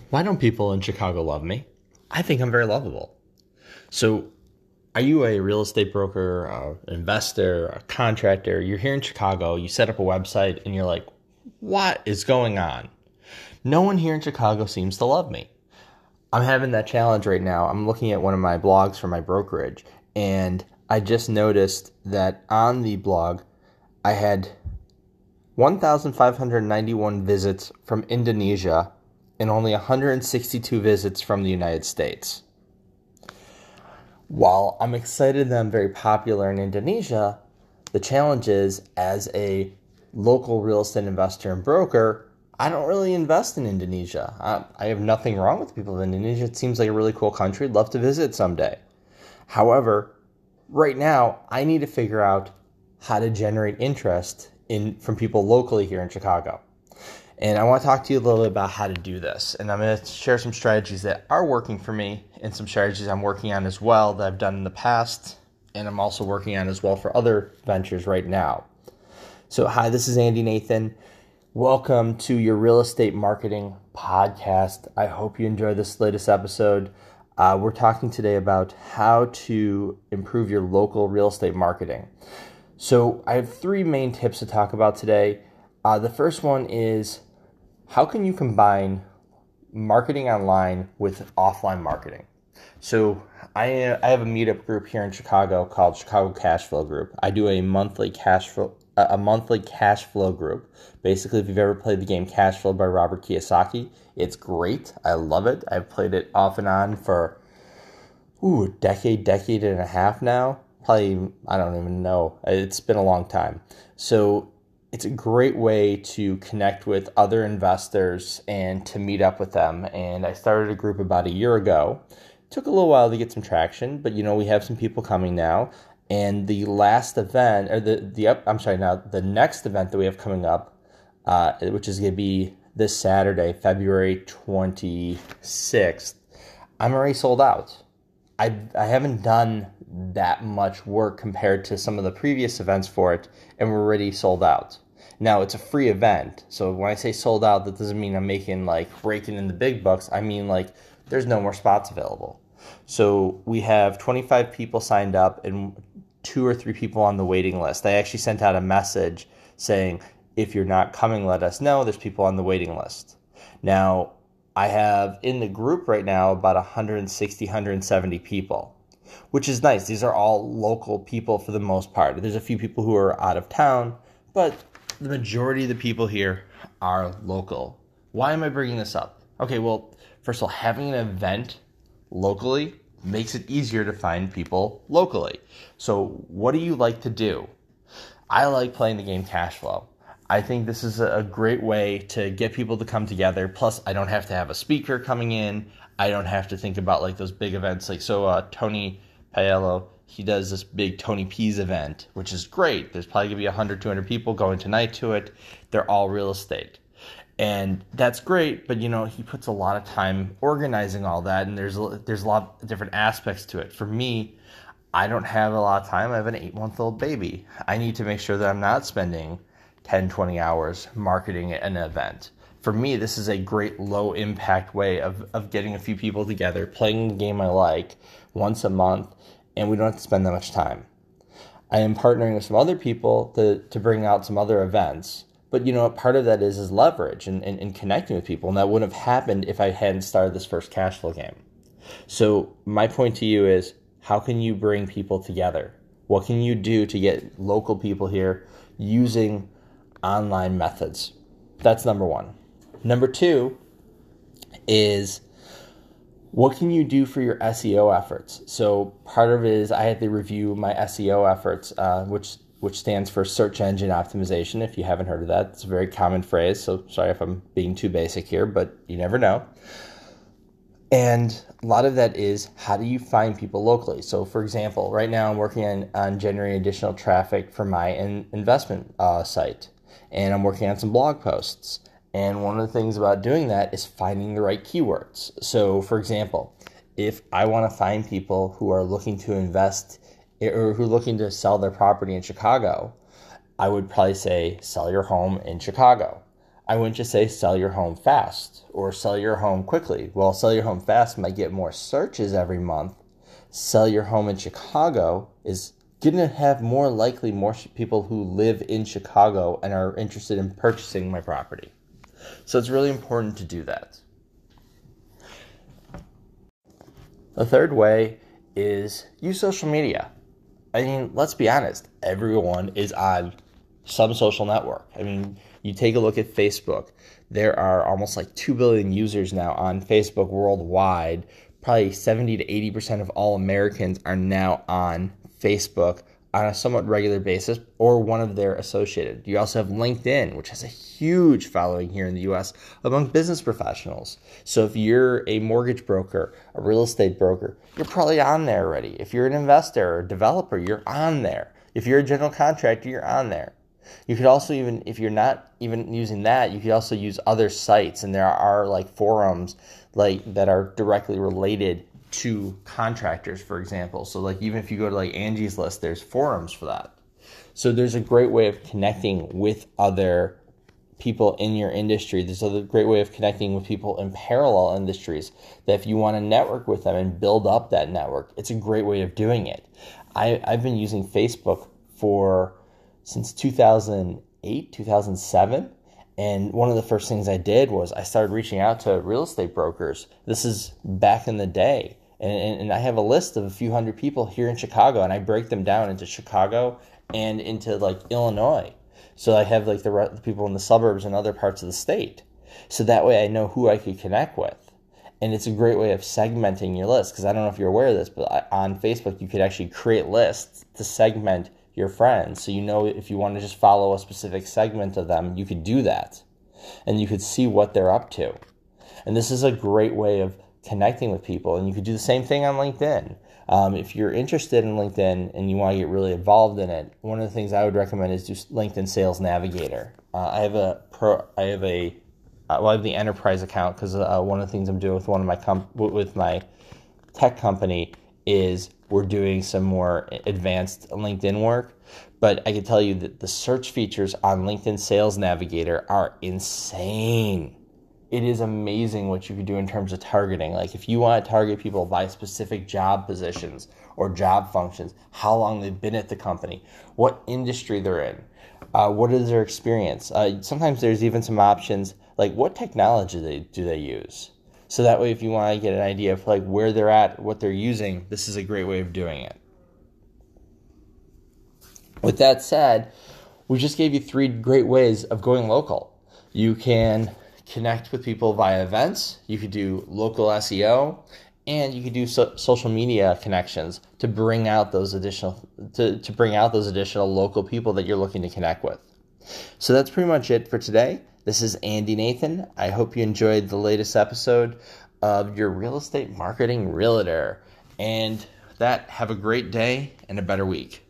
Why don't people in Chicago love me? I think I'm very lovable. So, are you a real estate broker, an investor, a contractor? You're here in Chicago, you set up a website, and you're like, what is going on? No one here in Chicago seems to love me. I'm having that challenge right now. I'm looking at one of my blogs for my brokerage, and I just noticed that on the blog, I had 1,591 visits from Indonesia and only 162 visits from the United States. While I'm excited that I'm very popular in Indonesia, the challenge is, as a local real estate investor and broker, I don't really invest in Indonesia. I have nothing wrong with the people of Indonesia. It seems like a really cool country. I'd love to visit someday. However, right now, I need to figure out how to generate interest from people locally here in Chicago. And I want to talk to you a little bit about how to do this. And I'm going to share some strategies that are working for me and some strategies I'm working on as well that I've done in the past. And I'm also working on as well for other ventures right now. So hi, this is Andy Nathan. Welcome to your real estate marketing podcast. I hope you enjoy this latest episode. We're talking today about how to improve your local real estate marketing. So I have three main tips to talk about today. The first one is, how can you combine marketing online with offline marketing? So I have a meetup group here in Chicago called Chicago Cash Flow Group. I do a monthly cash flow group. Basically, if you've ever played the game Cash Flow by Robert Kiyosaki, it's great. I love it. I've played it off and on for a decade and a half now. Probably, I don't even know. It's been a long time. So it's a great way to connect with other investors and to meet up with them. And I started a group about a year ago. It took a little while to get some traction, but we have some people coming now. And the last event, or the next event that we have coming up, which is going to be this Saturday, February 26th, I'm already sold out. I haven't done that much work compared to some of the previous events for it, and we're already sold out. Now, it's a free event, so when I say sold out, that doesn't mean I'm raking in the big bucks. I mean, there's no more spots available. So we have 25 people signed up and 2 or 3 people on the waiting list. I actually sent out a message saying, if you're not coming, let us know. There's people on the waiting list. Now, I have in the group right now about 160, 170 people, which is nice. These are all local people for the most part. There's a few people who are out of town, but the majority of the people here are local. Why am I bringing this up? Okay, well, first of all, having an event locally makes it easier to find people locally. So what do you like to do? I like playing the game Cash Flow. I think this is a great way to get people to come together. Plus, I don't have to have a speaker coming in. I don't have to think about those big events. Tony Paello, he does this big Tony P's event, which is great. There's probably going to be 100, 200 people going tonight to it. They're all real estate. And that's great, but he puts a lot of time organizing all that, and there's a lot of different aspects to it. For me, I don't have a lot of time. I have an 8-month-old baby. I need to make sure that I'm not spending 10, 20 hours marketing an event. For me, this is a great low-impact way of getting a few people together, playing the game I like once a month, and we don't have to spend that much time. I am partnering with some other people to bring out some other events. But part of that is leverage and connecting with people. And that wouldn't have happened if I hadn't started this first cash flow game. So my point to you is, how can you bring people together? What can you do to get local people here using online methods? That's number one. Number two is, what can you do for your SEO efforts? So part of it is I had to review my SEO efforts, which stands for search engine optimization. If you haven't heard of that, it's a very common phrase. So sorry if I'm being too basic here, but you never know. And a lot of that is, how do you find people locally? So for example, right now I'm working on generating additional traffic for my investment site. And I'm working on some blog posts. And one of the things about doing that is finding the right keywords. So for example, if I want to find people who are looking to invest or who are looking to sell their property in Chicago, I would probably say, sell your home in Chicago. I wouldn't just say sell your home fast or sell your home quickly. Well, sell your home fast might get more searches every month. Sell your home in Chicago is going to have more people who live in Chicago and are interested in purchasing my property. So it's really important to do that. The third way is use social media. I mean, let's be honest, everyone is on some social network. I mean, you take a look at Facebook. There are almost like 2 billion users now on Facebook worldwide. Probably 70 to 80% of all Americans are now on Facebook on a somewhat regular basis or one of their associated. You also have LinkedIn, which has a huge following here in the US among business professionals. So if you're a mortgage broker, a real estate broker, you're probably on there already. If you're an investor or developer, you're on there. If you're a general contractor, you're on there. You could also if you're not even using that, you could also use other sites, and there are like forums that are directly related to contractors, for example. So like even if you go to like Angie's List, there's forums for that. So there's a great way of connecting with other people in your industry. There's a great way of connecting with people in parallel industries that if you want to network with them and build up that network, it's a great way of doing it. I've been using Facebook since 2008, 2007. And one of the first things I did was I started reaching out to real estate brokers. This is back in the day. And I have a list of a few hundred people here in Chicago, and I break them down into Chicago and into like Illinois. So I have like the people in the suburbs and other parts of the state. So that way I know who I could connect with. And it's a great way of segmenting your list, because I don't know if you're aware of this, but on Facebook you could actually create lists to segment your friends. So you know if you want to just follow a specific segment of them, you could do that. And you could see what they're up to. And this is a great way of connecting with people. And you could do the same thing on LinkedIn. If you're interested in LinkedIn and you want to get really involved in it, one of the things I would recommend is do LinkedIn Sales Navigator. I have the enterprise account because one of the things I'm doing with my tech company is we're doing some more advanced LinkedIn work. But I can tell you that the search features on LinkedIn Sales Navigator are insane. It is amazing what you can do in terms of targeting. Like if you want to target people by specific job positions or job functions, how long they've been at the company, what industry they're in, what is their experience. Sometimes there's even some options like what technology do they use. So that way if you want to get an idea of like where they're at, what they're using, this is a great way of doing it. With that said, we just gave you 3 great ways of going local. You can connect with people via events, you could do local SEO, and you could do social media connections to bring out those additional local people that you're looking to connect with. So that's pretty much it for today. This is Andy Nathan. I hope you enjoyed the latest episode of your Real Estate Marketing Realtor. And with that, have a great day and a better week.